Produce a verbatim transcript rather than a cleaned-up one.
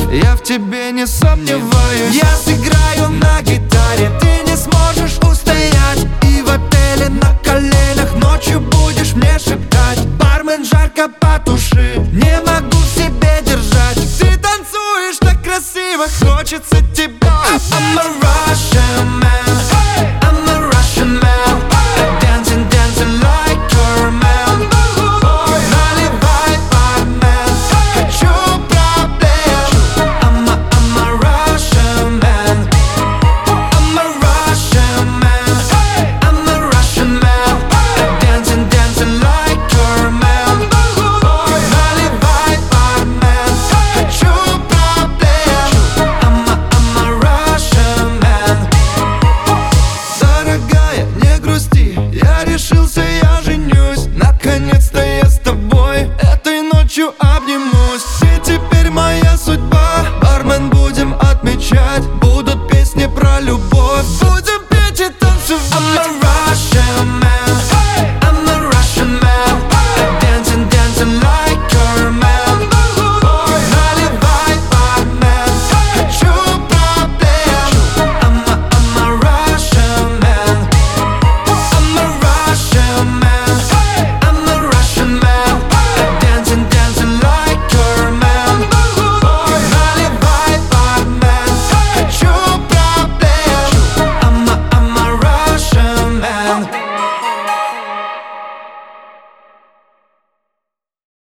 я в тебе не сомневаюсь. Я сыграю на гитаре, ты не сможешь устоять. И в отеле на коленях ночью будешь мне шептать: бармен, жарко, потуши, не могу в себе держать. Ты танцуешь так красиво, хочется тебя. I'm a Russian man, I'm a Russian man, dancing, dancing like your man. Наливай, бармен, хочу проблем. I'm a, I'm a Russian man, I'm a Russian man, I'm a Russian man, dancing, dancing like your man. Наливай, бармен, хочу проблем. I'm a, I'm a Russian man. Дорогая, не грусти, я решился, я женюсь. Наконец-то я с тобой этой ночью обнимусь. Ты теперь моя судьба, бармен, будем отмечать. Будут песни про любовь, будем петь и танцевать.